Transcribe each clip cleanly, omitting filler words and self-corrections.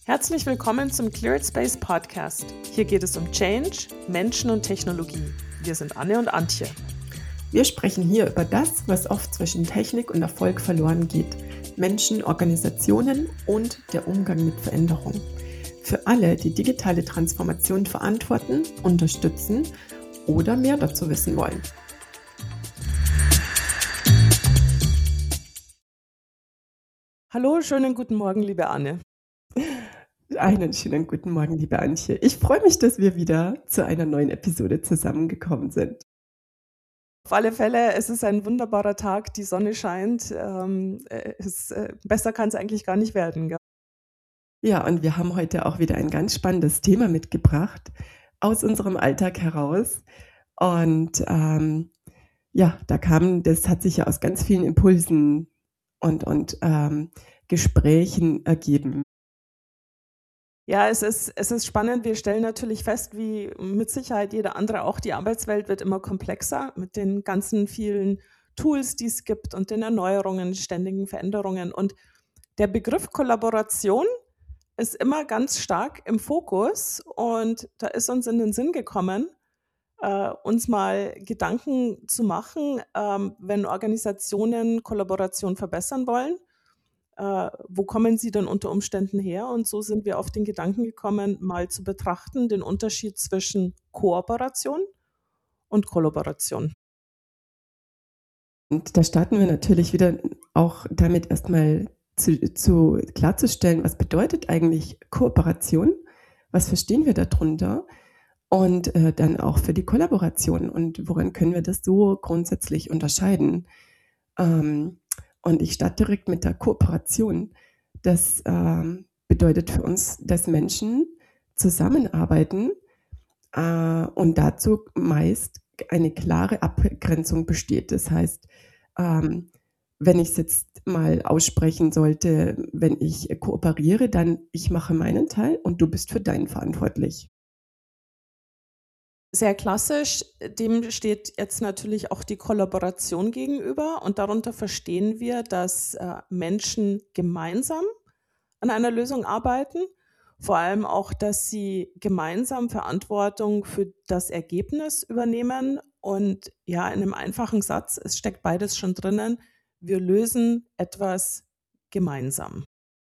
Herzlich willkommen zum Cleared Space Podcast. Hier geht es um Change, Menschen und Technologie. Wir sind Anne und Antje. Wir sprechen hier über das, was oft zwischen Technik und Erfolg verloren geht. Menschen, Organisationen und der Umgang mit Veränderung. Für alle, die digitale Transformation verantworten, unterstützen oder mehr dazu wissen wollen. Hallo, schönen guten Morgen, liebe Anne. Einen schönen guten Morgen, liebe Antje. Ich freue mich, dass wir wieder zu einer neuen Episode zusammengekommen sind. Auf alle Fälle, es ist ein wunderbarer Tag, die Sonne scheint. Besser kann es eigentlich gar nicht werden. Gell? Ja, und wir haben heute auch wieder ein ganz spannendes Thema mitgebracht aus unserem Alltag heraus. Und das hat sich ja aus ganz vielen Impulsen und Gesprächen ergeben. Ja, es ist spannend. Wir stellen natürlich fest, wie mit Sicherheit jeder andere auch, die Arbeitswelt wird immer komplexer mit den ganzen vielen Tools, die es gibt und den Erneuerungen, ständigen Veränderungen. Und der Begriff Kollaboration ist immer ganz stark im Fokus. Und da ist uns in den Sinn gekommen, uns mal Gedanken zu machen, wenn Organisationen Kollaboration verbessern wollen. Wo kommen sie denn unter Umständen her? Und so sind wir auf den Gedanken gekommen, mal zu betrachten, den Unterschied zwischen Kooperation und Kollaboration. Und da starten wir natürlich wieder auch damit erstmal zu klarzustellen, was bedeutet eigentlich Kooperation? Was verstehen wir darunter? Und dann auch für die Kollaboration und woran können wir das so grundsätzlich unterscheiden? Und ich starte direkt mit der Kooperation. Das bedeutet für uns, dass Menschen zusammenarbeiten und dazu meist eine klare Abgrenzung besteht. Das heißt, wenn ich es jetzt mal aussprechen sollte, wenn ich kooperiere, dann ich mache meinen Teil und du bist für deinen verantwortlich. Sehr klassisch, dem steht jetzt natürlich auch die Kollaboration gegenüber und darunter verstehen wir, dass Menschen gemeinsam an einer Lösung arbeiten, vor allem auch, dass sie gemeinsam Verantwortung für das Ergebnis übernehmen und ja, in einem einfachen Satz, es steckt beides schon drinnen, wir lösen etwas gemeinsam.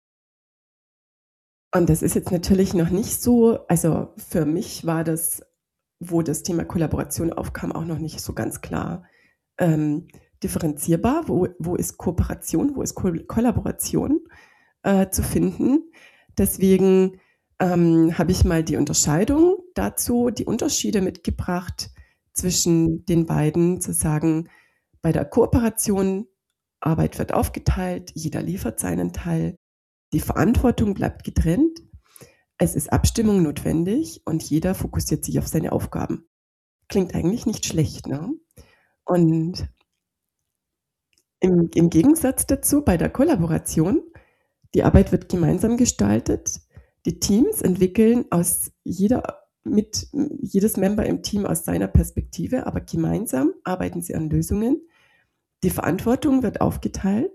Und das ist jetzt natürlich noch nicht so, also für mich war das, wo das Thema Kollaboration aufkam, auch noch nicht so ganz klar differenzierbar. Wo ist Kooperation, wo ist Kollaboration zu finden? Deswegen habe ich mal die Unterscheidung dazu, die Unterschiede mitgebracht zwischen den beiden, zu sagen, bei der Kooperation, Arbeit wird aufgeteilt, jeder liefert seinen Teil, die Verantwortung bleibt getrennt. Es ist Abstimmung notwendig und jeder fokussiert sich auf seine Aufgaben. Klingt eigentlich nicht schlecht, ne? Und im Gegensatz dazu bei der Kollaboration, die Arbeit wird gemeinsam gestaltet. Die Teams entwickeln jedes Member im Team aus seiner Perspektive, aber gemeinsam arbeiten sie an Lösungen. Die Verantwortung wird aufgeteilt.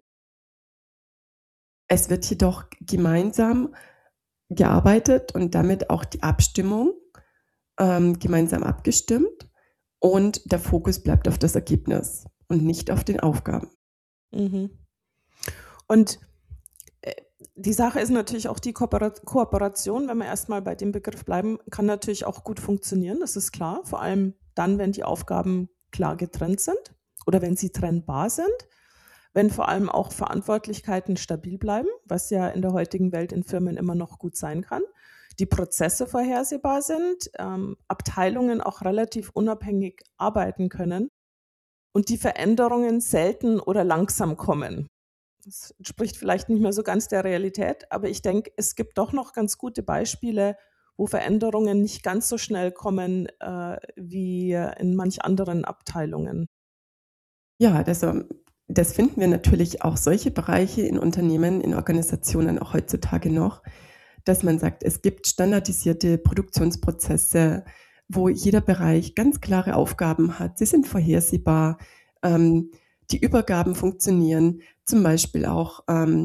Es wird jedoch gemeinsam gearbeitet und damit auch die Abstimmung gemeinsam abgestimmt und der Fokus bleibt auf das Ergebnis und nicht auf den Aufgaben. Mhm. Und die Sache ist natürlich auch die Kooperation, wenn wir erstmal bei dem Begriff bleiben, kann natürlich auch gut funktionieren, das ist klar, vor allem dann, wenn die Aufgaben klar getrennt sind oder wenn sie trennbar sind. Wenn vor allem auch Verantwortlichkeiten stabil bleiben, was ja in der heutigen Welt in Firmen immer noch gut sein kann, die Prozesse vorhersehbar sind, Abteilungen auch relativ unabhängig arbeiten können und die Veränderungen selten oder langsam kommen. Das entspricht vielleicht nicht mehr so ganz der Realität, aber ich denke, es gibt doch noch ganz gute Beispiele, wo Veränderungen nicht ganz so schnell kommen wie in manch anderen Abteilungen. Ja, das finden wir natürlich auch solche Bereiche in Unternehmen, in Organisationen auch heutzutage noch, dass man sagt, es gibt standardisierte Produktionsprozesse, wo jeder Bereich ganz klare Aufgaben hat. Sie sind vorhersehbar, die Übergaben funktionieren, zum Beispiel auch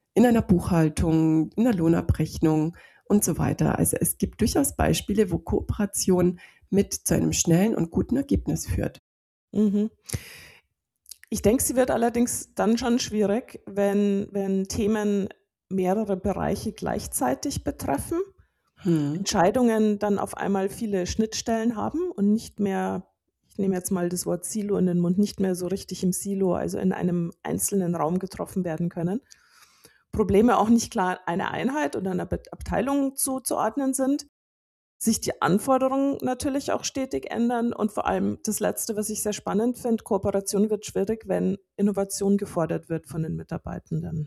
in einer Buchhaltung, in der Lohnabrechnung und so weiter. Also es gibt durchaus Beispiele, wo Kooperation mit zu einem schnellen und guten Ergebnis führt. Mhm. Ich denke, sie wird allerdings dann schon schwierig, wenn Themen mehrere Bereiche gleichzeitig betreffen, Hm. Entscheidungen dann auf einmal viele Schnittstellen haben und nicht mehr, ich nehme jetzt mal das Wort Silo in den Mund, nicht mehr so richtig im Silo, also in einem einzelnen Raum getroffen werden können. Probleme auch nicht klar einer Einheit oder einer Abteilung zuzuordnen sind, sich die Anforderungen natürlich auch stetig ändern und vor allem das Letzte, was ich sehr spannend finde, Kooperation wird schwierig, wenn Innovation gefordert wird von den Mitarbeitenden.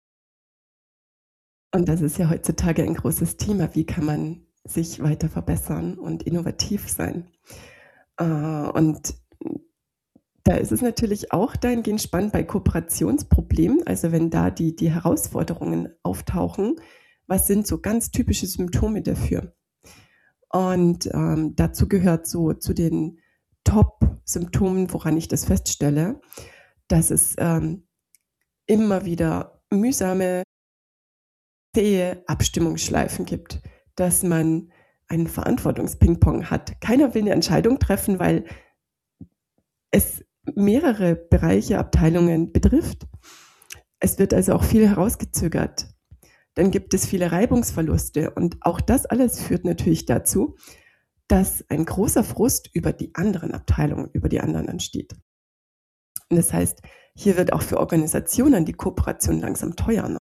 Und das ist ja heutzutage ein großes Thema. Wie kann man sich weiter verbessern und innovativ sein? Und da ist es natürlich auch dahingehend spannend bei Kooperationsproblemen, also wenn da die Herausforderungen auftauchen, was sind so ganz typische Symptome dafür? Und dazu gehört so zu den Top-Symptomen, woran ich das feststelle, dass es immer wieder mühsame, zähe Abstimmungsschleifen gibt, dass man einen Verantwortungsping-Pong hat. Keiner will eine Entscheidung treffen, weil es mehrere Bereiche, Abteilungen betrifft. Es wird also auch viel herausgezögert. Dann gibt es viele Reibungsverluste und auch das alles führt natürlich dazu, dass ein großer Frust über die anderen Abteilungen, über die anderen entsteht. Und das heißt, hier wird auch für Organisationen die Kooperation langsam teuer. Ne?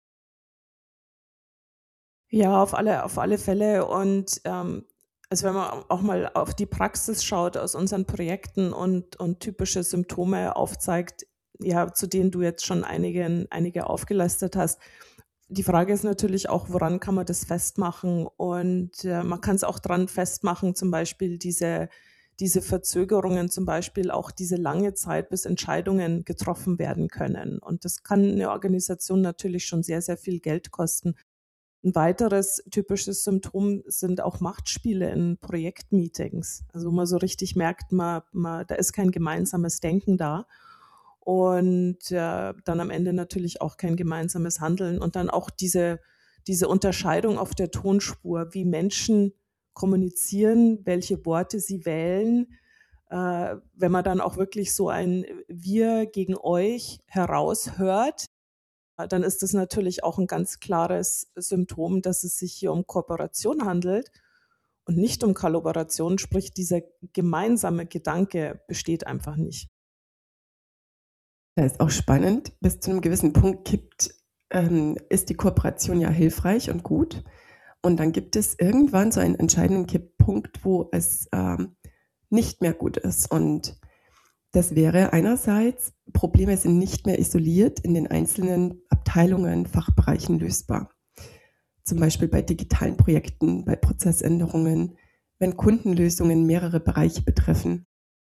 Ja, auf alle Fälle. Und also wenn man auch mal auf die Praxis schaut aus unseren Projekten und typische Symptome aufzeigt, ja, zu denen du jetzt schon einige aufgelistet hast. Die Frage ist natürlich auch, woran kann man das festmachen? Und man kann es auch dran festmachen, zum Beispiel diese Verzögerungen, zum Beispiel auch diese lange Zeit, bis Entscheidungen getroffen werden können. Und das kann eine Organisation natürlich schon sehr, sehr viel Geld kosten. Ein weiteres typisches Symptom sind auch Machtspiele in Projektmeetings. Also wo man so richtig merkt, da ist kein gemeinsames Denken da und dann am Ende natürlich auch kein gemeinsames Handeln und dann auch diese Unterscheidung auf der Tonspur, wie Menschen kommunizieren, welche Worte sie wählen, wenn man dann auch wirklich so ein Wir gegen euch heraushört, dann ist das natürlich auch ein ganz klares Symptom, dass es sich hier um Kooperation handelt und nicht um Kollaboration, sprich dieser gemeinsame Gedanke besteht einfach nicht. Da ist auch spannend, bis zu einem gewissen Punkt ist die Kooperation ja hilfreich und gut. Und dann gibt es irgendwann so einen entscheidenden Kipppunkt, wo es nicht mehr gut ist. Und das wäre einerseits, Probleme sind nicht mehr isoliert in den einzelnen Abteilungen, Fachbereichen lösbar. Zum Beispiel bei digitalen Projekten, bei Prozessänderungen, wenn Kundenlösungen mehrere Bereiche betreffen.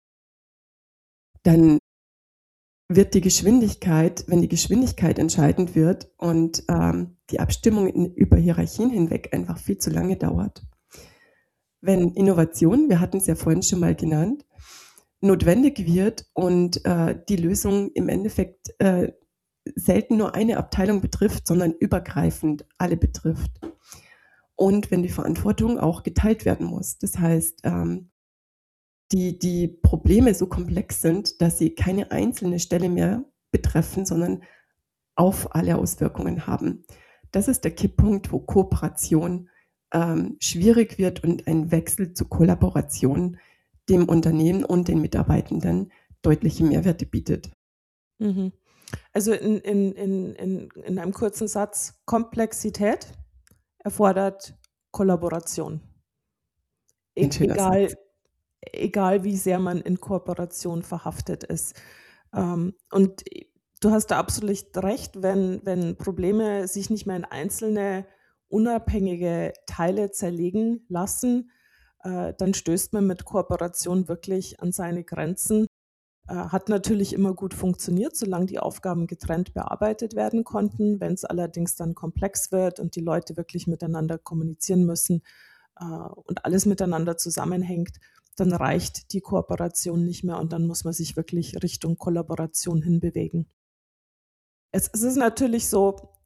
Dann wird wenn die Geschwindigkeit entscheidend wird und die Abstimmung über Hierarchien hinweg einfach viel zu lange dauert. Wenn Innovation, wir hatten es ja vorhin schon mal genannt, notwendig wird und die Lösung im Endeffekt selten nur eine Abteilung betrifft, sondern übergreifend alle betrifft. Und wenn die Verantwortung auch geteilt werden muss. Das heißt, die Probleme so komplex sind, dass sie keine einzelne Stelle mehr betreffen, sondern auf alle Auswirkungen haben. Das ist der Kipppunkt, wo Kooperation schwierig wird und ein Wechsel zur Kollaboration dem Unternehmen und den Mitarbeitenden deutliche Mehrwerte bietet. Mhm. Also in einem kurzen Satz, Komplexität erfordert Kollaboration. Ein schöner Egal, Satz. egal wie sehr man in Kooperation verhaftet ist. Und du hast da absolut recht, wenn Probleme sich nicht mehr in einzelne unabhängige Teile zerlegen lassen, dann stößt man mit Kooperation wirklich an seine Grenzen. Hat natürlich immer gut funktioniert, solange die Aufgaben getrennt bearbeitet werden konnten. Wenn es allerdings dann komplex wird und die Leute wirklich miteinander kommunizieren müssen und alles miteinander zusammenhängt, dann reicht die Kooperation nicht mehr und dann muss man sich wirklich Richtung Kollaboration hinbewegen. Es ist natürlich so,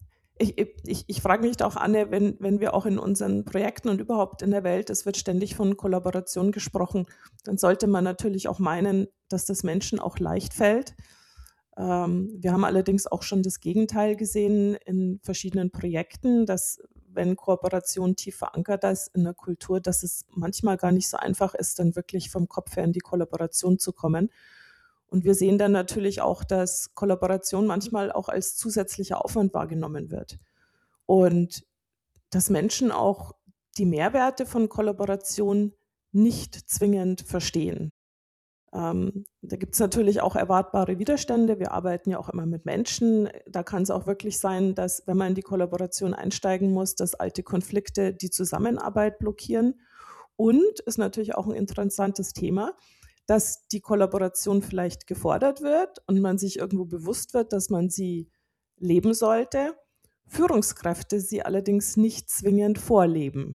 ich frage mich da auch, Anne, wenn wir auch in unseren Projekten und überhaupt in der Welt, es wird ständig von Kollaboration gesprochen, dann sollte man natürlich auch meinen, dass das Menschen auch leicht fällt. Wir haben allerdings auch schon das Gegenteil gesehen in verschiedenen Projekten, dass wenn Kooperation tief verankert ist in der Kultur, dass es manchmal gar nicht so einfach ist, dann wirklich vom Kopf her in die Kollaboration zu kommen. Und wir sehen dann natürlich auch, dass Kollaboration manchmal auch als zusätzlicher Aufwand wahrgenommen wird. Und dass Menschen auch die Mehrwerte von Kollaboration nicht zwingend verstehen. Da gibt es natürlich auch erwartbare Widerstände. Wir arbeiten ja auch immer mit Menschen. Da kann es auch wirklich sein, dass, wenn man in die Kollaboration einsteigen muss, dass alte Konflikte die Zusammenarbeit blockieren. Und ist natürlich auch ein interessantes Thema, dass die Kollaboration vielleicht gefordert wird und man sich irgendwo bewusst wird, dass man sie leben sollte, Führungskräfte sie allerdings nicht zwingend vorleben.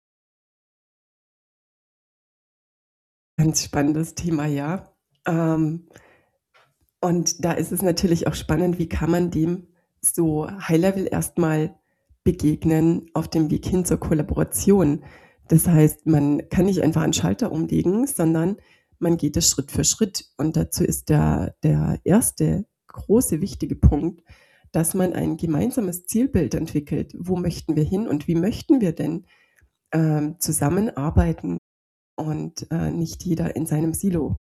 Ganz spannendes Thema, ja. Und da ist es natürlich auch spannend, wie kann man dem so High-Level erstmal begegnen auf dem Weg hin zur Kollaboration. Das heißt, man kann nicht einfach einen Schalter umlegen, sondern man geht es Schritt für Schritt. Und dazu ist der erste große, wichtige Punkt, dass man ein gemeinsames Zielbild entwickelt. Wo möchten wir hin und wie möchten wir denn zusammenarbeiten und nicht jeder in seinem Silo?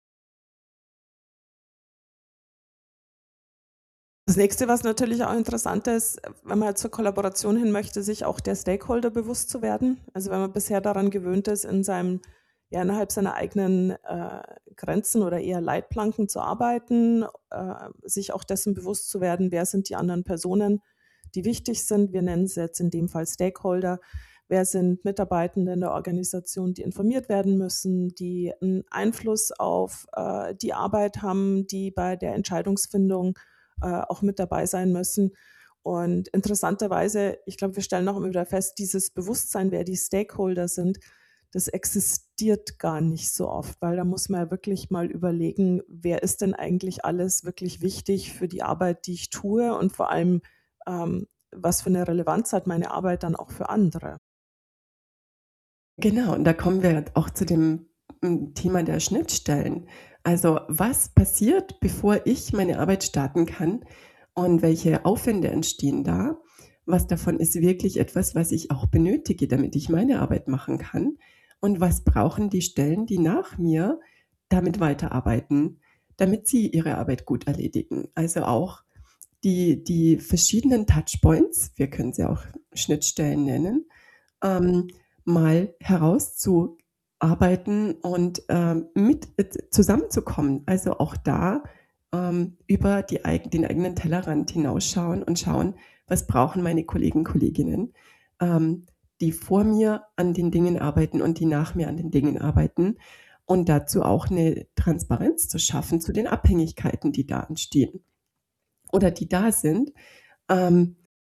Das nächste, was natürlich auch interessant ist, wenn man zur Kollaboration hin möchte, sich auch der Stakeholder bewusst zu werden. Also wenn man bisher daran gewöhnt ist, innerhalb seiner eigenen Grenzen oder eher Leitplanken zu arbeiten, sich auch dessen bewusst zu werden, wer sind die anderen Personen, die wichtig sind. Wir nennen es jetzt in dem Fall Stakeholder. Wer sind Mitarbeitende in der Organisation, die informiert werden müssen, die einen Einfluss auf die Arbeit haben, die bei der Entscheidungsfindung auch mit dabei sein müssen. Und interessanterweise, ich glaube, wir stellen auch immer wieder fest, dieses Bewusstsein, wer die Stakeholder sind, das existiert gar nicht so oft, weil da muss man ja wirklich mal überlegen, wer ist denn eigentlich alles wirklich wichtig für die Arbeit, die ich tue und vor allem, was für eine Relevanz hat meine Arbeit dann auch für andere. Genau, und da kommen wir auch zu dem Thema der Schnittstellen. Also was passiert, bevor ich meine Arbeit starten kann und welche Aufwände entstehen da? Was davon ist wirklich etwas, was ich auch benötige, damit ich meine Arbeit machen kann? Und was brauchen die Stellen, die nach mir damit weiterarbeiten, damit sie ihre Arbeit gut erledigen? Also auch die verschiedenen Touchpoints, wir können sie auch Schnittstellen nennen, ähm, mal herauszuarbeiten und mit zusammenzukommen. Also auch da über den eigenen Tellerrand hinausschauen und schauen, was brauchen meine Kollegen, Kolleginnen, ähm, die vor mir an den Dingen arbeiten und die nach mir an den Dingen arbeiten. Und dazu auch eine Transparenz zu schaffen zu den Abhängigkeiten, die da entstehen oder die da sind, ähm,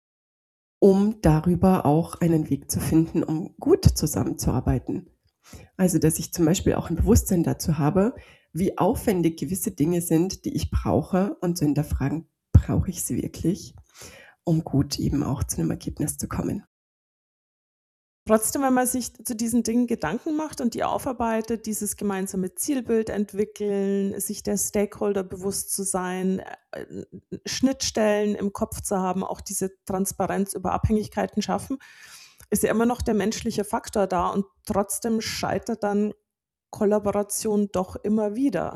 um darüber auch einen Weg zu finden, um gut zusammenzuarbeiten. Also, dass ich zum Beispiel auch ein Bewusstsein dazu habe, wie aufwendig gewisse Dinge sind, die ich brauche und zu hinterfragen, brauche ich sie wirklich, um gut eben auch zu einem Ergebnis zu kommen. Trotzdem, wenn man sich zu diesen Dingen Gedanken macht und die aufarbeitet, dieses gemeinsame Zielbild entwickeln, sich der Stakeholder bewusst zu sein, Schnittstellen im Kopf zu haben, auch diese Transparenz über Abhängigkeiten schaffen, ist ja immer noch der menschliche Faktor da und trotzdem scheitert dann Kollaboration doch immer wieder.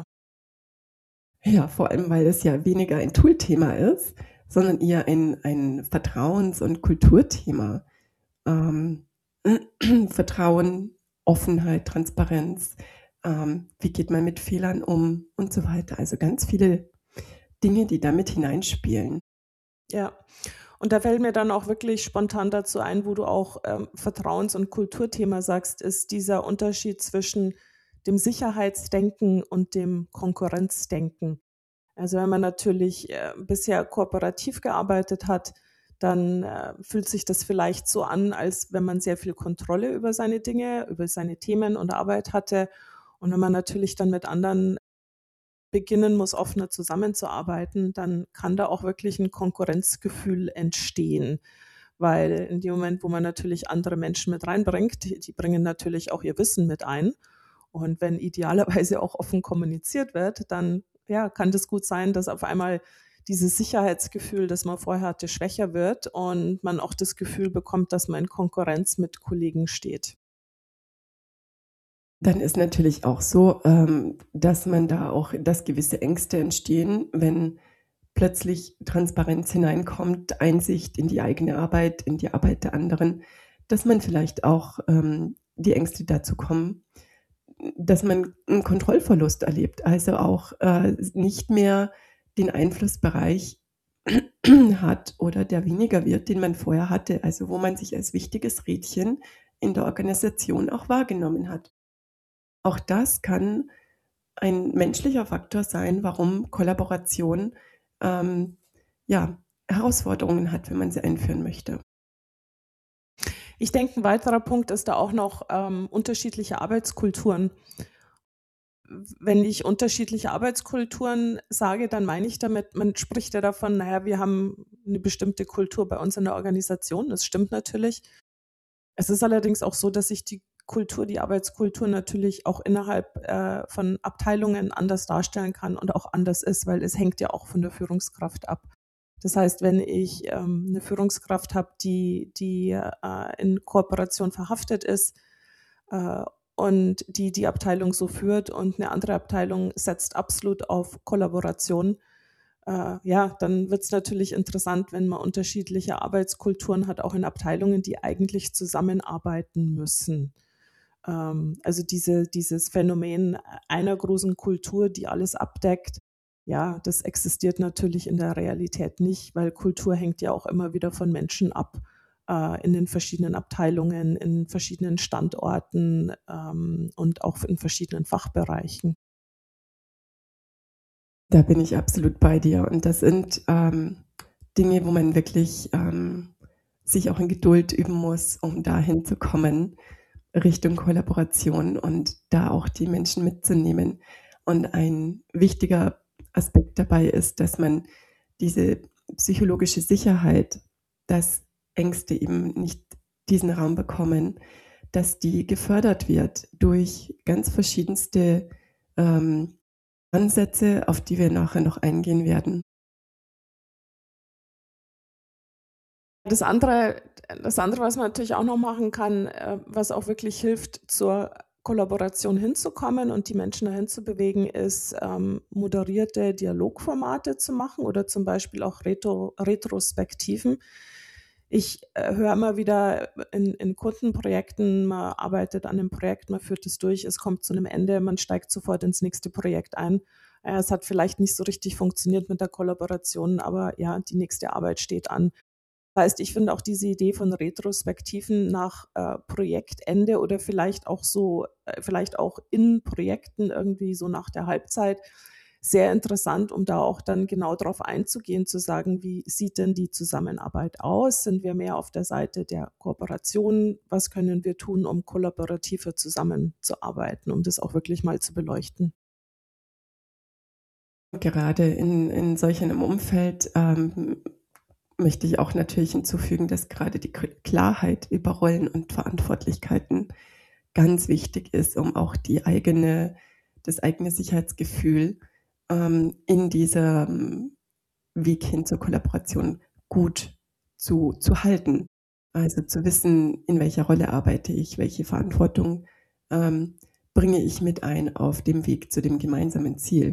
Ja, vor allem, weil es ja weniger ein Tool-Thema ist, sondern eher ein Vertrauens- und Kulturthema. Ähm, Vertrauen, Offenheit, Transparenz, wie geht man mit Fehlern um und so weiter. Also ganz viele Dinge, die damit hineinspielen. Ja. Und da fällt mir dann auch wirklich spontan dazu ein, wo du auch Vertrauens- und Kulturthema sagst, ist dieser Unterschied zwischen dem Sicherheitsdenken und dem Konkurrenzdenken. Also wenn man natürlich bisher kooperativ gearbeitet hat, dann fühlt sich das vielleicht so an, als wenn man sehr viel Kontrolle über seine Dinge, über seine Themen und Arbeit hatte. Und wenn man natürlich dann mit anderen beginnen muss, offener zusammenzuarbeiten, dann kann da auch wirklich ein Konkurrenzgefühl entstehen. Weil in dem Moment, wo man natürlich andere Menschen mit reinbringt, die bringen natürlich auch ihr Wissen mit ein. Und wenn idealerweise auch offen kommuniziert wird, dann ja, kann das gut sein, dass auf einmal dieses Sicherheitsgefühl, das man vorher hatte, schwächer wird und man auch das Gefühl bekommt, dass man in Konkurrenz mit Kollegen steht. Dann ist natürlich auch so, dass man da auch dass gewisse Ängste entstehen, wenn plötzlich Transparenz hineinkommt, Einsicht in die eigene Arbeit, in die Arbeit der anderen, dass man vielleicht auch, die Ängste dazu kommen, dass man einen Kontrollverlust erlebt, also auch, nicht mehr den Einflussbereich hat oder der weniger wird, den man vorher hatte, also wo man sich als wichtiges Rädchen in der Organisation auch wahrgenommen hat. Auch das kann ein menschlicher Faktor sein, warum Kollaboration, ähm, ja, Herausforderungen hat, wenn man sie einführen möchte. Ich denke, ein weiterer Punkt ist da auch noch unterschiedliche Arbeitskulturen. Wenn ich unterschiedliche Arbeitskulturen sage, dann meine ich damit, man spricht ja davon, naja, wir haben eine bestimmte Kultur bei uns in der Organisation. Das stimmt natürlich. Es ist allerdings auch so, dass sich die Kultur, die Arbeitskultur natürlich auch innerhalb von Abteilungen anders darstellen kann und auch anders ist, weil es hängt ja auch von der Führungskraft ab. Das heißt, wenn ich eine Führungskraft habe, die in Kooperation verhaftet ist und die Abteilung so führt und eine andere Abteilung setzt absolut auf Kollaboration, ja, dann wird es natürlich interessant, wenn man unterschiedliche Arbeitskulturen hat, auch in Abteilungen, die eigentlich zusammenarbeiten müssen. Also dieses Phänomen einer großen Kultur, die alles abdeckt, ja, das existiert natürlich in der Realität nicht, weil Kultur hängt ja auch immer wieder von Menschen ab, in den verschiedenen Abteilungen, in verschiedenen Standorten und auch in verschiedenen Fachbereichen. Da bin ich absolut bei dir und das sind, Dinge, wo man wirklich, sich auch in Geduld üben muss, um dahin zu kommen, Richtung Kollaboration und da auch die Menschen mitzunehmen. Und ein wichtiger Aspekt dabei ist, dass man diese psychologische Sicherheit, dass Ängste eben nicht diesen Raum bekommen, dass die gefördert wird durch ganz verschiedenste, ähm, Ansätze, auf die wir nachher noch eingehen werden. Das andere das andere, was man natürlich auch noch machen kann, was auch wirklich hilft, zur Kollaboration hinzukommen und die Menschen dahin zu bewegen, ist, moderierte Dialogformate zu machen oder zum Beispiel auch Retrospektiven. Ich, höre immer wieder in Kundenprojekten, man arbeitet an 'nem Projekt, man führt es durch, es kommt zu einem Ende, man steigt sofort ins nächste Projekt ein. Es hat vielleicht nicht so richtig funktioniert mit der Kollaboration, aber ja, die nächste Arbeit steht an. Das heißt, ich finde auch diese Idee von Retrospektiven nach Projektende oder vielleicht auch so vielleicht auch in Projekten irgendwie so nach der Halbzeit sehr interessant, um da auch dann genau drauf einzugehen, zu sagen: „Wie sieht denn die Zusammenarbeit aus? Sind wir mehr auf der Seite der Kooperation? Was können wir tun, um kollaborativer zusammenzuarbeiten?“ Um das auch wirklich mal zu beleuchten. Gerade in solch einem Umfeld, möchte ich auch natürlich hinzufügen, dass gerade die Klarheit über Rollen und Verantwortlichkeiten ganz wichtig ist, um auch das eigene Sicherheitsgefühl, in diesem Weg hin zur Kollaboration gut zu halten. Also, zu wissen, in welcher Rolle arbeite ich, welche Verantwortung, ähm, bringe ich mit ein auf dem Weg zu dem gemeinsamen Ziel.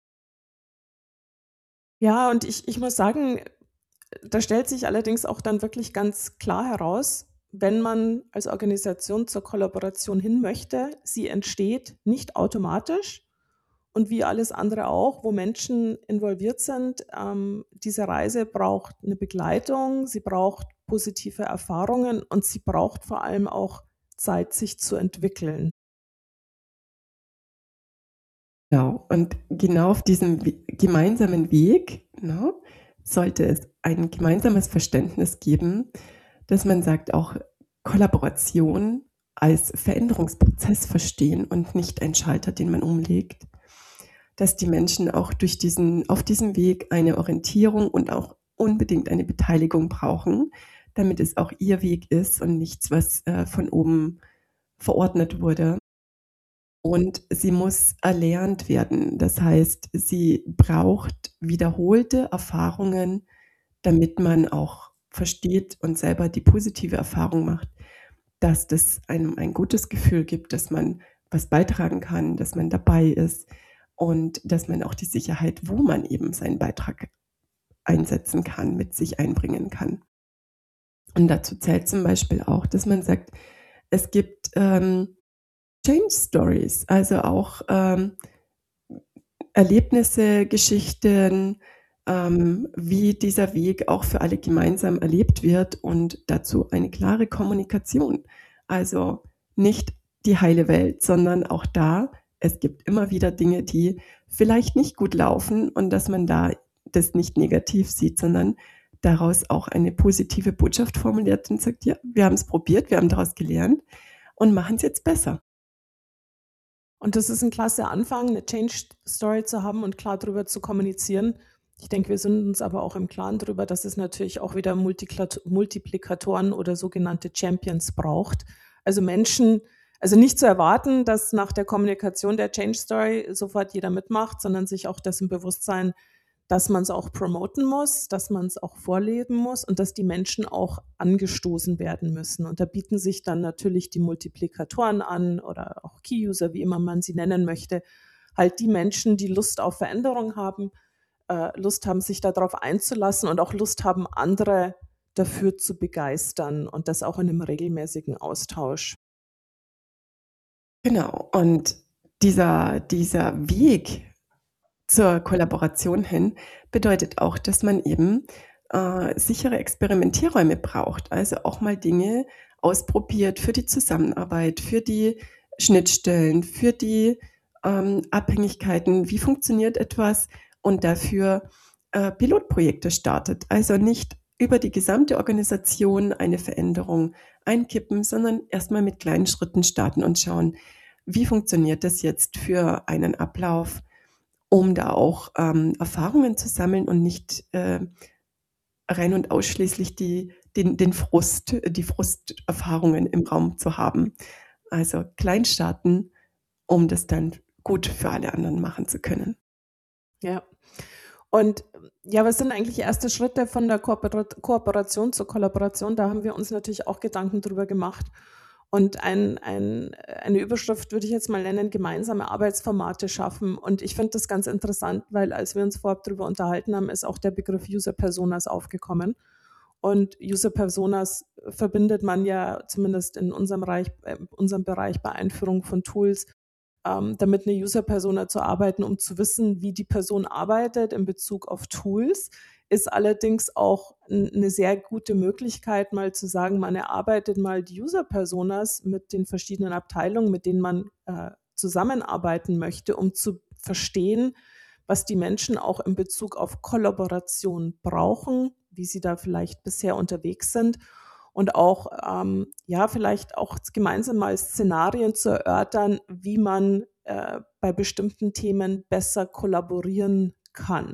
Ja, und ich muss sagen, da stellt sich allerdings auch dann wirklich ganz klar heraus, wenn man als Organisation zur Kollaboration hin möchte, sie entsteht nicht automatisch und wie alles andere auch, wo Menschen involviert sind. Diese Reise braucht eine Begleitung, sie braucht positive Erfahrungen und sie braucht vor allem auch Zeit, sich zu entwickeln. Genau, und genau auf diesem gemeinsamen Weg, ne, sollte es ein gemeinsames Verständnis geben, dass man sagt, auch Kollaboration als Veränderungsprozess verstehen und nicht ein Schalter, den man umlegt. dass die Menschen auch auf diesem Weg eine Orientierung und auch unbedingt eine Beteiligung brauchen, damit es auch ihr Weg ist und nichts, was von oben verordnet wurde. Und sie muss erlernt werden. Das heißt, sie braucht wiederholte Erfahrungen, damit man auch versteht und selber die positive Erfahrung macht, dass das einem ein gutes Gefühl gibt, dass man was beitragen kann, dass man dabei ist und dass man auch die Sicherheit, wo man eben seinen Beitrag einsetzen kann, mit sich einbringen kann. Und dazu zählt zum Beispiel auch, dass man sagt, es gibt Change Stories, also auch Erlebnisse, Geschichten, wie dieser Weg auch für alle gemeinsam erlebt wird und dazu eine klare Kommunikation. Also nicht die heile Welt, sondern auch da, es gibt immer wieder Dinge, die vielleicht nicht gut laufen und dass man da das nicht negativ sieht, sondern daraus auch eine positive Botschaft formuliert und sagt, ja, wir haben es probiert, wir haben daraus gelernt und machen es jetzt besser. Und das ist ein klasse Anfang, eine Change Story zu haben und klar darüber zu kommunizieren. Ich denke, wir sind uns aber auch im Klaren darüber, dass es natürlich auch wieder Multiplikatoren oder sogenannte Champions braucht. Also Menschen, also nicht zu erwarten, dass nach der Kommunikation der Change Story sofort jeder mitmacht, sondern sich auch dessen bewusst sein, dass man es auch promoten muss, dass man es auch vorleben muss und dass die Menschen auch angestoßen werden müssen. Und da bieten sich dann natürlich die Multiplikatoren an oder auch Key-User, wie immer man sie nennen möchte, halt die Menschen, die Lust auf Veränderung haben, Lust haben, sich darauf einzulassen und auch Lust haben, andere dafür zu begeistern und das auch in einem regelmäßigen Austausch. Genau. Und dieser Weg zur Kollaboration hin bedeutet auch, dass man eben sichere Experimentierräume braucht. Also auch mal Dinge ausprobiert für die Zusammenarbeit, für die Schnittstellen, für die Abhängigkeiten. Wie funktioniert etwas? Und dafür Pilotprojekte startet. Also nicht über die gesamte Organisation eine Veränderung einkippen, sondern erstmal mit kleinen Schritten starten und schauen, wie funktioniert das jetzt für einen Ablauf, um da auch Erfahrungen zu sammeln und nicht rein und ausschließlich die Frusterfahrungen im Raum zu haben. Also klein starten, um das dann gut für alle anderen machen zu können. Ja. Und ja, was sind eigentlich erste Schritte von der Kooperation zur Kollaboration? Da haben wir uns natürlich auch Gedanken drüber gemacht. Und eine Überschrift würde ich jetzt mal nennen, gemeinsame Arbeitsformate schaffen. Und ich finde das ganz interessant, weil als wir uns vorab darüber unterhalten haben, ist auch der Begriff User Personas aufgekommen. Und User Personas verbindet man ja zumindest in unserem Bereich bei Einführung von Tools damit eine User-Persona zu arbeiten, um zu wissen, wie die Person arbeitet in Bezug auf Tools, ist allerdings auch eine sehr gute Möglichkeit, mal zu sagen, man erarbeitet mal die User-Personas mit den verschiedenen Abteilungen, mit denen man zusammenarbeiten möchte, um zu verstehen, was die Menschen auch in Bezug auf Kollaboration brauchen, wie sie da vielleicht bisher unterwegs sind und auch vielleicht auch gemeinsam mal Szenarien zu erörtern, wie man bei bestimmten Themen besser kollaborieren kann.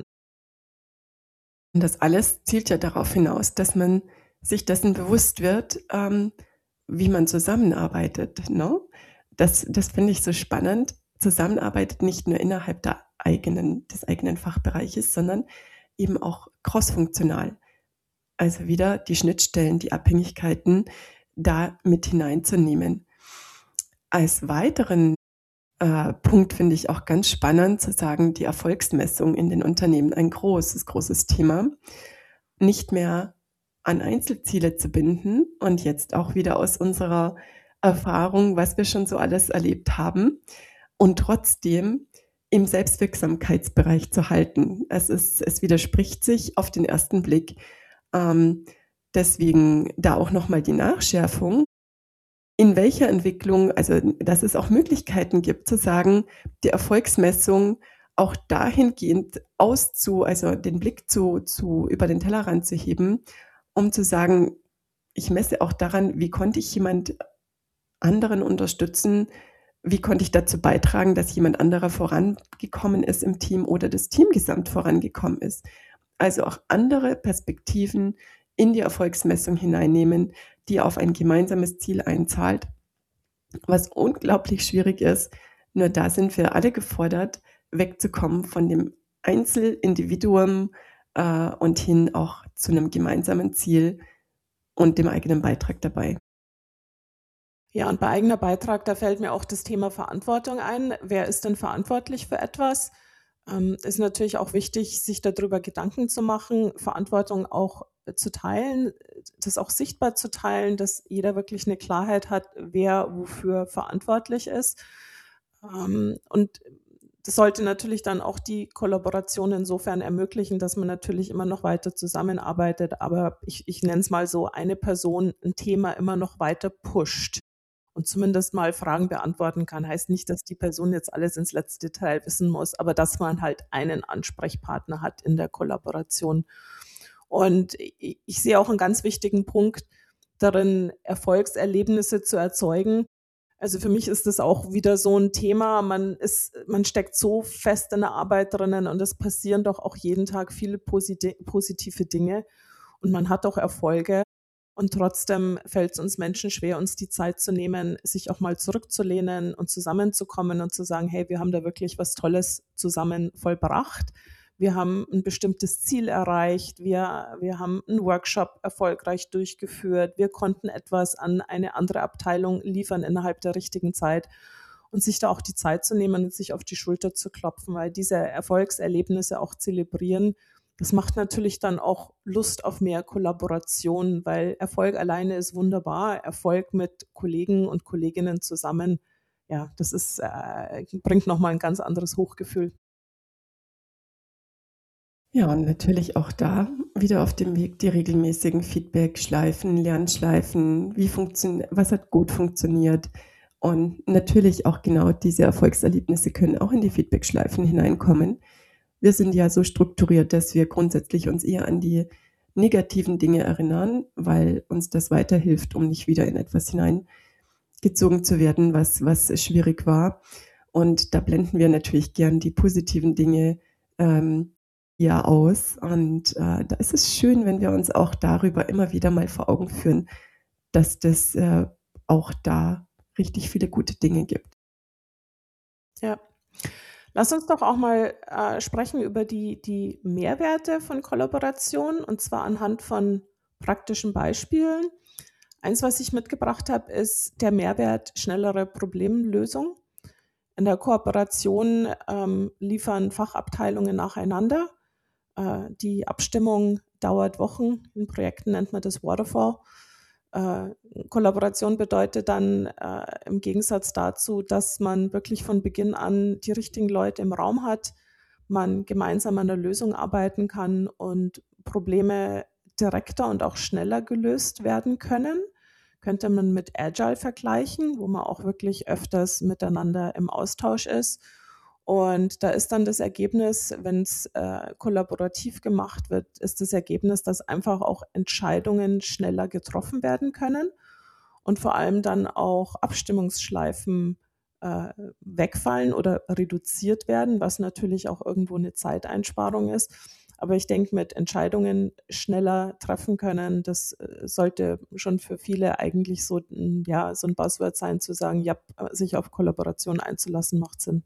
Und das alles zielt ja darauf hinaus, dass man sich dessen bewusst wird, wie man zusammenarbeitet. Ne? Das finde ich so spannend. Zusammenarbeitet nicht nur innerhalb des eigenen Fachbereiches, sondern eben auch crossfunktional. Also wieder die Schnittstellen, die Abhängigkeiten da mit hineinzunehmen. Als weiteren Punkt finde ich auch ganz spannend zu sagen, die Erfolgsmessung in den Unternehmen, ein großes Thema, nicht mehr an Einzelziele zu binden und jetzt auch wieder aus unserer Erfahrung, was wir schon so alles erlebt haben und trotzdem im Selbstwirksamkeitsbereich zu halten. Es widerspricht sich auf den ersten Blick. Deswegen da auch nochmal die Nachschärfung, in welcher Entwicklung, also dass es auch Möglichkeiten gibt zu sagen, die Erfolgsmessung auch dahingehend also den Blick über den Tellerrand zu heben, um zu sagen, ich messe auch daran, wie konnte ich jemand anderen unterstützen, wie konnte ich dazu beitragen, dass jemand anderer vorangekommen ist im Team oder das Team gesamt vorangekommen ist. Also auch andere Perspektiven in die Erfolgsmessung hineinnehmen, die auf ein gemeinsames Ziel einzahlt, was unglaublich schwierig ist. Nur da sind wir alle gefordert, wegzukommen von dem Einzelindividuum und hin auch zu einem gemeinsamen Ziel und dem eigenen Beitrag dabei. Ja, und bei eigener Beitrag, da fällt mir auch das Thema Verantwortung ein. Wer ist denn verantwortlich für etwas? Ist natürlich auch wichtig, sich darüber Gedanken zu machen, Verantwortung auch zu teilen, das auch sichtbar zu teilen, dass jeder wirklich eine Klarheit hat, wer wofür verantwortlich ist. Und das sollte natürlich dann auch die Kollaboration insofern ermöglichen, dass man natürlich immer noch weiter zusammenarbeitet, aber ich nenne es mal so, eine Person ein Thema immer noch weiter pusht und zumindest mal Fragen beantworten kann. Heißt nicht, dass die Person jetzt alles ins letzte Detail wissen muss, aber dass man halt einen Ansprechpartner hat in der Kollaboration. Und ich sehe auch einen ganz wichtigen Punkt darin, Erfolgserlebnisse zu erzeugen. Also für mich ist das auch wieder so ein Thema. Man steckt so fest in der Arbeit drinnen und es passieren doch auch jeden Tag viele positive Dinge und man hat auch Erfolge. Und trotzdem fällt es uns Menschen schwer, uns die Zeit zu nehmen, sich auch mal zurückzulehnen und zusammenzukommen und zu sagen, hey, wir haben da wirklich was Tolles zusammen vollbracht. Wir haben ein bestimmtes Ziel erreicht. Wir haben einen Workshop erfolgreich durchgeführt. Wir konnten etwas an eine andere Abteilung liefern innerhalb der richtigen Zeit und sich da auch die Zeit zu nehmen und sich auf die Schulter zu klopfen, weil diese Erfolgserlebnisse auch zelebrieren. Das macht natürlich dann auch Lust auf mehr Kollaboration, weil Erfolg alleine ist wunderbar. Erfolg mit Kollegen und Kolleginnen zusammen, ja, das bringt nochmal ein ganz anderes Hochgefühl. Ja, und natürlich auch da wieder auf dem Weg die regelmäßigen Feedback-Schleifen, Lernschleifen, was hat gut funktioniert. Und natürlich auch genau diese Erfolgserlebnisse können auch in die Feedback-Schleifen hineinkommen. Wir sind ja so strukturiert, dass wir grundsätzlich uns eher an die negativen Dinge erinnern, weil uns das weiterhilft, um nicht wieder in etwas hineingezogen zu werden, was schwierig war. Und da blenden wir natürlich gern die positiven Dinge ja aus. Und da ist es schön, wenn wir uns auch darüber immer wieder mal vor Augen führen, dass das auch da richtig viele gute Dinge gibt. Ja. Lass uns doch auch mal sprechen über die Mehrwerte von Kollaboration und zwar anhand von praktischen Beispielen. Eins, was ich mitgebracht habe, ist der Mehrwert schnellere Problemlösung. In der Kooperation liefern Fachabteilungen nacheinander. Die Abstimmung dauert Wochen. In Projekten nennt man das Waterfall. Kollaboration bedeutet dann im Gegensatz dazu, dass man wirklich von Beginn an die richtigen Leute im Raum hat, man gemeinsam an der Lösung arbeiten kann und Probleme direkter und auch schneller gelöst werden können. Könnte man mit Agile vergleichen, wo man auch wirklich öfters miteinander im Austausch ist. Und da ist dann das Ergebnis, wenn es kollaborativ gemacht wird, ist das Ergebnis, dass einfach auch Entscheidungen schneller getroffen werden können und vor allem dann auch Abstimmungsschleifen wegfallen oder reduziert werden, was natürlich auch irgendwo eine Zeiteinsparung ist. Aber ich denke, mit Entscheidungen schneller treffen können, das sollte schon für viele eigentlich so, ja, so ein Buzzword sein, zu sagen, ja, sich auf Kollaboration einzulassen, macht Sinn.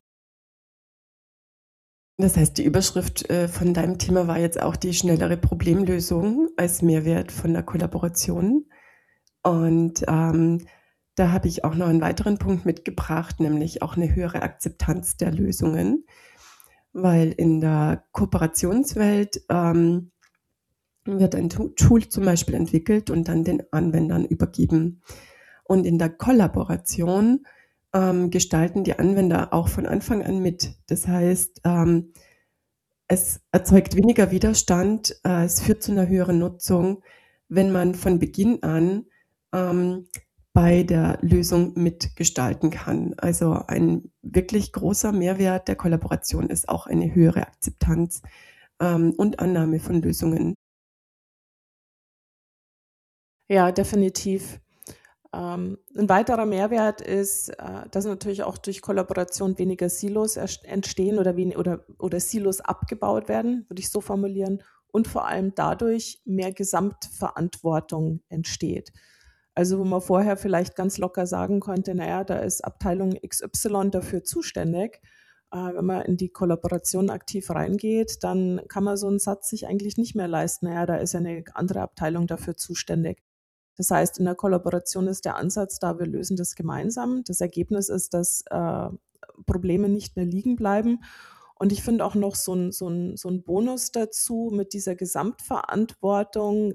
Das heißt, die Überschrift von deinem Thema war jetzt auch die schnellere Problemlösung als Mehrwert von der Kollaboration. Und da habe ich auch noch einen weiteren Punkt mitgebracht, nämlich auch eine höhere Akzeptanz der Lösungen, weil in der Kooperationswelt wird ein Tool zum Beispiel entwickelt und dann den Anwendern übergeben. Und in der Kollaboration gestalten die Anwender auch von Anfang an mit. Das heißt, es erzeugt weniger Widerstand, es führt zu einer höheren Nutzung, wenn man von Beginn an bei der Lösung mitgestalten kann. Also ein wirklich großer Mehrwert der Kollaboration ist auch eine höhere Akzeptanz und Annahme von Lösungen. Ja, definitiv. Ein weiterer Mehrwert ist, dass natürlich auch durch Kollaboration weniger Silos entstehen oder Silos abgebaut werden, würde ich so formulieren, und vor allem dadurch mehr Gesamtverantwortung entsteht. Also wo man vorher vielleicht ganz locker sagen konnte, naja, da ist Abteilung XY dafür zuständig. Wenn man in die Kollaboration aktiv reingeht, dann kann man so einen Satz sich eigentlich nicht mehr leisten. Naja, da ist ja eine andere Abteilung dafür zuständig. Das heißt, in der Kollaboration ist der Ansatz da, wir lösen das gemeinsam. Das Ergebnis ist, dass Probleme nicht mehr liegen bleiben. Und ich finde auch noch so ein Bonus dazu mit dieser Gesamtverantwortung,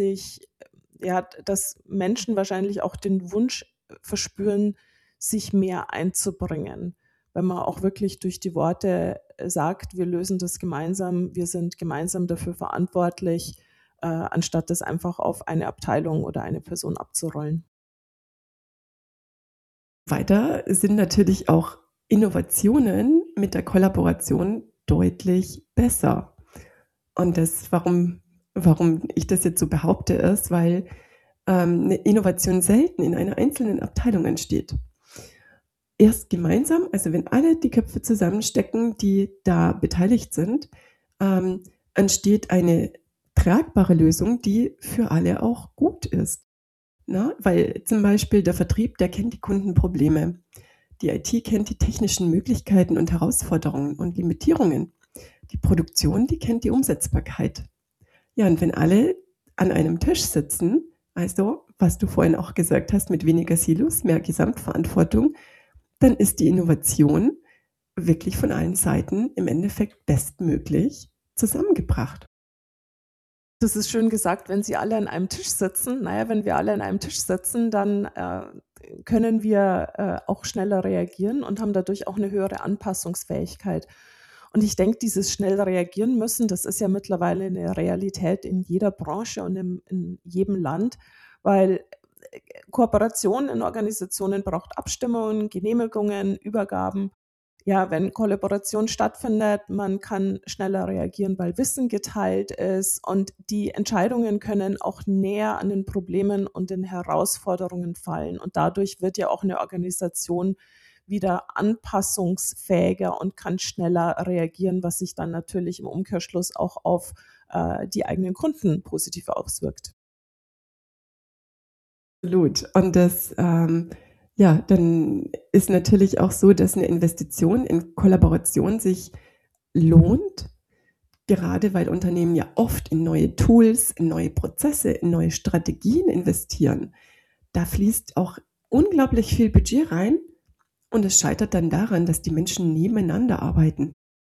dass Menschen wahrscheinlich auch den Wunsch verspüren, sich mehr einzubringen. Wenn man auch wirklich durch die Worte sagt, wir lösen das gemeinsam, wir sind gemeinsam dafür verantwortlich, anstatt das einfach auf eine Abteilung oder eine Person abzurollen. Weiter sind natürlich auch Innovationen mit der Kollaboration deutlich besser. Und warum ich das jetzt so behaupte, ist, weil eine Innovation selten in einer einzelnen Abteilung entsteht. Erst gemeinsam, also wenn alle die Köpfe zusammenstecken, die da beteiligt sind, entsteht eine tragbare Lösung, die für alle auch gut ist. Na, weil zum Beispiel der Vertrieb, der kennt die Kundenprobleme. Die IT kennt die technischen Möglichkeiten und Herausforderungen und Limitierungen. Die Produktion, die kennt die Umsetzbarkeit. Ja, und wenn alle an einem Tisch sitzen, also was du vorhin auch gesagt hast, mit weniger Silos, mehr Gesamtverantwortung, dann ist die Innovation wirklich von allen Seiten im Endeffekt bestmöglich zusammengebracht. Das ist schön gesagt, wenn Sie alle an einem Tisch sitzen. Naja, wenn wir alle an einem Tisch sitzen, dann können wir auch schneller reagieren und haben dadurch auch eine höhere Anpassungsfähigkeit. Und ich denke, dieses schnell reagieren müssen, das ist ja mittlerweile eine Realität in jeder Branche und in jedem Land, weil Kooperation in Organisationen braucht Abstimmungen, Genehmigungen, Übergaben. Ja, wenn Kollaboration stattfindet, man kann schneller reagieren, weil Wissen geteilt ist und die Entscheidungen können auch näher an den Problemen und den Herausforderungen fallen. Und dadurch wird ja auch eine Organisation wieder anpassungsfähiger und kann schneller reagieren, was sich dann natürlich im Umkehrschluss auch auf die eigenen Kunden positiv auswirkt. Absolut. Und dann ist natürlich auch so, dass eine Investition in Kollaboration sich lohnt, gerade weil Unternehmen ja oft in neue Tools, in neue Prozesse, in neue Strategien investieren. Da fließt auch unglaublich viel Budget rein und es scheitert dann daran, dass die Menschen nebeneinander arbeiten.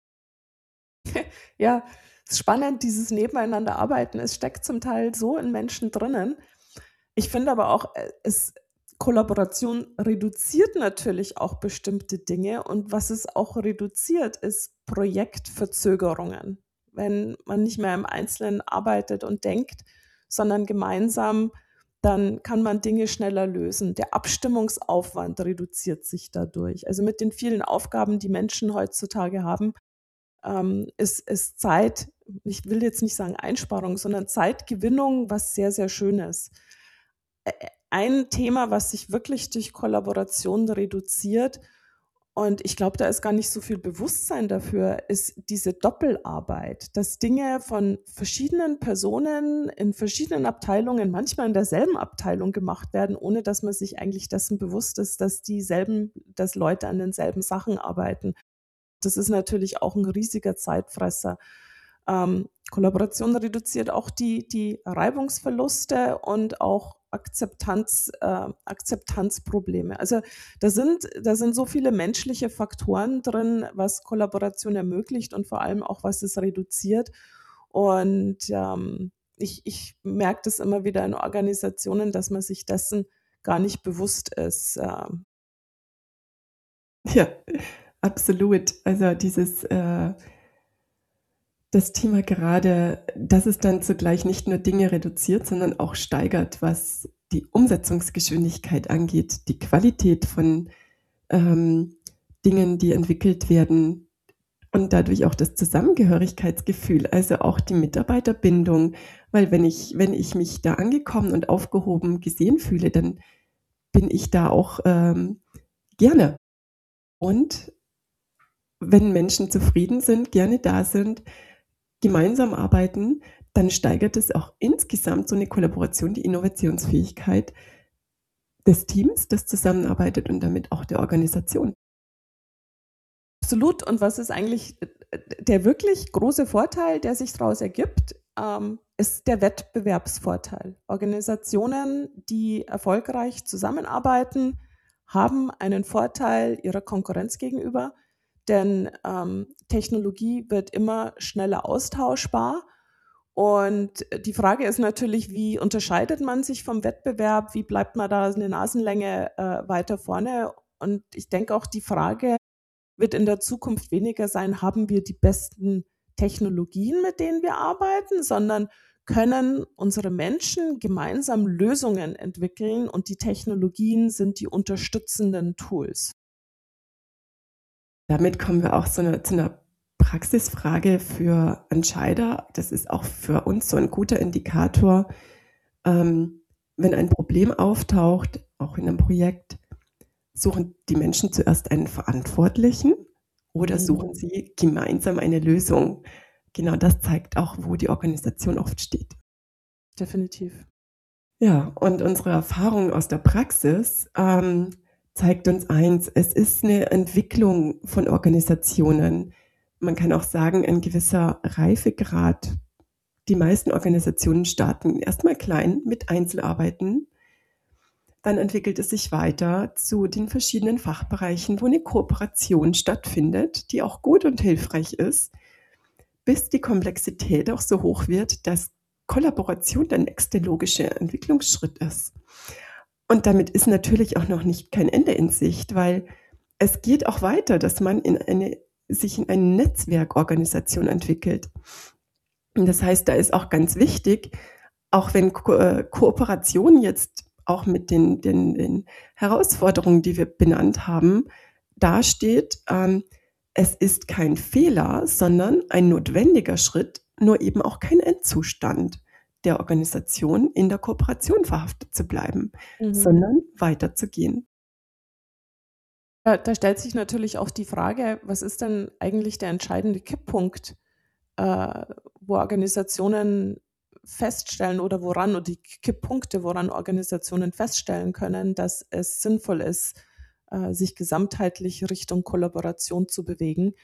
Ja, es ist spannend, dieses Nebeneinander arbeiten. Es steckt zum Teil so in Menschen drinnen. Ich finde aber auch, Kollaboration reduziert natürlich auch bestimmte Dinge und was es auch reduziert, ist Projektverzögerungen. Wenn man nicht mehr im Einzelnen arbeitet und denkt, sondern gemeinsam, dann kann man Dinge schneller lösen. Der Abstimmungsaufwand reduziert sich dadurch. Also mit den vielen Aufgaben, die Menschen heutzutage haben, ist Zeit, ich will jetzt nicht sagen Einsparung, sondern Zeitgewinnung, was sehr, sehr schön ist. Ein Thema, was sich wirklich durch Kollaboration reduziert, und ich glaube, da ist gar nicht so viel Bewusstsein dafür, ist diese Doppelarbeit, dass Dinge von verschiedenen Personen in verschiedenen Abteilungen, manchmal in derselben Abteilung gemacht werden, ohne dass man sich eigentlich dessen bewusst ist, dass Leute an denselben Sachen arbeiten. Das ist natürlich auch ein riesiger Zeitfresser. Kollaboration reduziert auch die Reibungsverluste und auch Akzeptanzprobleme. Also da sind so viele menschliche Faktoren drin, was Kollaboration ermöglicht und vor allem auch, was es reduziert. Und ich merke das immer wieder in Organisationen, dass man sich dessen gar nicht bewusst ist. Ja, absolut. Also das Thema gerade, dass es dann zugleich nicht nur Dinge reduziert, sondern auch steigert, was die Umsetzungsgeschwindigkeit angeht, die Qualität von Dingen, die entwickelt werden und dadurch auch das Zusammengehörigkeitsgefühl, also auch die Mitarbeiterbindung, weil wenn ich mich da angekommen und aufgehoben gesehen fühle, dann bin ich da auch gerne. Und wenn Menschen zufrieden sind, gerne da sind, gemeinsam arbeiten, dann steigert es auch insgesamt so eine Kollaboration, die Innovationsfähigkeit des Teams, das zusammenarbeitet und damit auch der Organisation. Absolut. Und was ist eigentlich der wirklich große Vorteil, der sich daraus ergibt, ist der Wettbewerbsvorteil. Organisationen, die erfolgreich zusammenarbeiten, haben einen Vorteil ihrer Konkurrenz gegenüber, denn Technologie wird immer schneller austauschbar. Und die Frage ist natürlich, wie unterscheidet man sich vom Wettbewerb? Wie bleibt man da eine Nasenlänge weiter vorne? Und ich denke auch, die Frage wird in der Zukunft weniger sein, haben wir die besten Technologien, mit denen wir arbeiten, sondern können unsere Menschen gemeinsam Lösungen entwickeln und die Technologien sind die unterstützenden Tools. Damit kommen wir auch zu einer Praxisfrage für Entscheider. Das ist auch für uns so ein guter Indikator, wenn ein Problem auftaucht, auch in einem Projekt, suchen die Menschen zuerst einen Verantwortlichen oder suchen sie gemeinsam eine Lösung? Genau das zeigt auch, wo die Organisation oft steht. Definitiv. Ja, und unsere Erfahrung aus der Praxis zeigt uns eins, es ist eine Entwicklung von Organisationen. Man kann auch sagen, ein gewisser Reifegrad. Die meisten Organisationen starten erstmal klein mit Einzelarbeiten. Dann entwickelt es sich weiter zu den verschiedenen Fachbereichen, wo eine Kooperation stattfindet, die auch gut und hilfreich ist, bis die Komplexität auch so hoch wird, dass Kollaboration der nächste logische Entwicklungsschritt ist. Und damit ist natürlich auch noch nicht kein Ende in Sicht, weil es geht auch weiter, dass man sich in eine Netzwerkorganisation entwickelt. Und das heißt, da ist auch ganz wichtig, auch wenn Kooperation jetzt auch mit den Herausforderungen, die wir benannt haben, dasteht, es ist kein Fehler, sondern ein notwendiger Schritt, nur eben auch kein Endzustand der Organisation, in der Kooperation verhaftet zu bleiben, sondern weiterzugehen. Da stellt sich natürlich auch die Frage, was ist denn eigentlich der entscheidende Kipppunkt, wo Organisationen feststellen oder die Kipppunkte, woran Organisationen feststellen können, dass es sinnvoll ist, sich gesamtheitlich Richtung Kollaboration zu bewegen.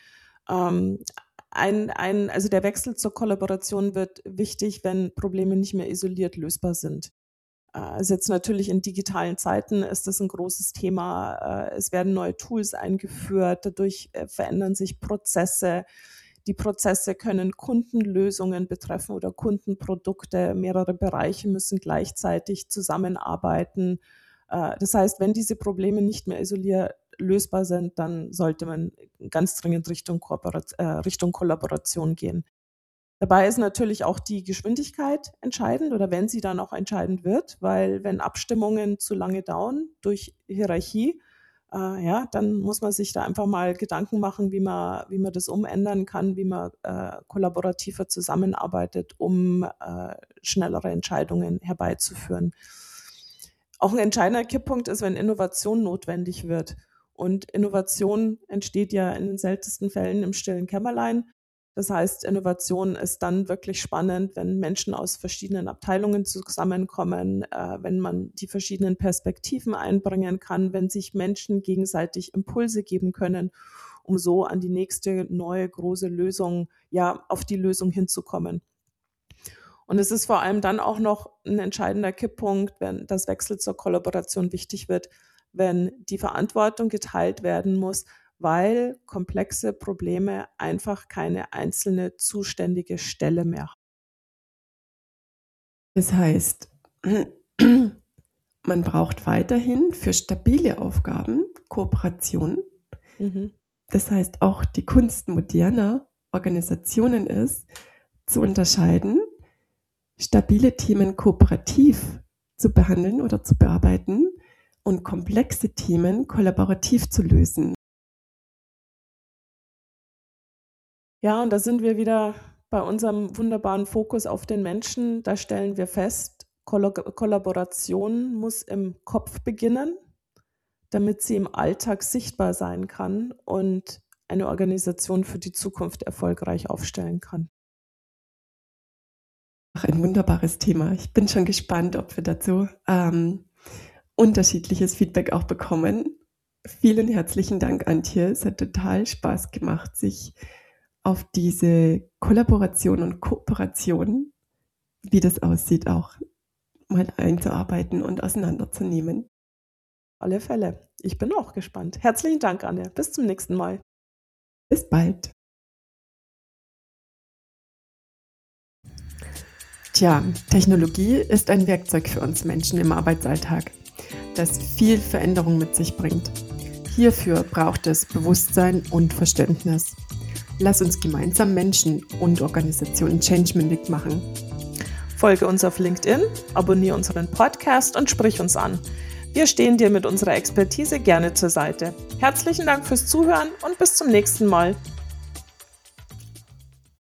Also der Wechsel zur Kollaboration wird wichtig, wenn Probleme nicht mehr isoliert lösbar sind. Also jetzt natürlich in digitalen Zeiten ist das ein großes Thema. Es werden neue Tools eingeführt, dadurch verändern sich Prozesse. Die Prozesse können Kundenlösungen betreffen oder Kundenprodukte. Mehrere Bereiche müssen gleichzeitig zusammenarbeiten. Das heißt, wenn diese Probleme nicht mehr isoliert lösbar sind, dann sollte man ganz dringend Richtung Kollaboration gehen. Dabei ist natürlich auch die Geschwindigkeit entscheidend oder wenn sie dann auch entscheidend wird, weil wenn Abstimmungen zu lange dauern durch Hierarchie, ja, dann muss man sich da einfach mal Gedanken machen, wie man das umändern kann, wie man kollaborativer zusammenarbeitet, um schnellere Entscheidungen herbeizuführen. Auch ein entscheidender Kipppunkt ist, wenn Innovation notwendig wird. Und Innovation entsteht ja in den seltensten Fällen im stillen Kämmerlein. Das heißt, Innovation ist dann wirklich spannend, wenn Menschen aus verschiedenen Abteilungen zusammenkommen, wenn man die verschiedenen Perspektiven einbringen kann, wenn sich Menschen gegenseitig Impulse geben können, um so an die nächste neue große Lösung, ja, auf die Lösung hinzukommen. Und es ist vor allem dann auch noch ein entscheidender Kipppunkt, wenn das Wechsel zur Kollaboration wichtig wird, wenn die Verantwortung geteilt werden muss, weil komplexe Probleme einfach keine einzelne zuständige Stelle mehr haben. Das heißt, man braucht weiterhin für stabile Aufgaben Kooperation. Das heißt, auch die Kunst moderner Organisationen ist, zu unterscheiden, stabile Themen kooperativ zu behandeln oder zu bearbeiten und komplexe Themen kollaborativ zu lösen. Ja, und da sind wir wieder bei unserem wunderbaren Fokus auf den Menschen. Da stellen wir fest, Kollaboration muss im Kopf beginnen, damit sie im Alltag sichtbar sein kann und eine Organisation für die Zukunft erfolgreich aufstellen kann. Ach, ein wunderbares Thema. Ich bin schon gespannt, ob wir dazu unterschiedliches Feedback auch bekommen. Vielen herzlichen Dank, Antje. Es hat total Spaß gemacht, sich auf diese Kollaboration und Kooperation, wie das aussieht, auch mal einzuarbeiten und auseinanderzunehmen. Auf alle Fälle. Ich bin auch gespannt. Herzlichen Dank, Anne. Bis zum nächsten Mal. Bis bald. Tja, Technologie ist ein Werkzeug für uns Menschen im Arbeitsalltag, das viel Veränderung mit sich bringt. Hierfür braucht es Bewusstsein und Verständnis. Lass uns gemeinsam Menschen und Organisationen changemündig machen. Folge uns auf LinkedIn, abonniere unseren Podcast und sprich uns an. Wir stehen dir mit unserer Expertise gerne zur Seite. Herzlichen Dank fürs Zuhören und bis zum nächsten Mal.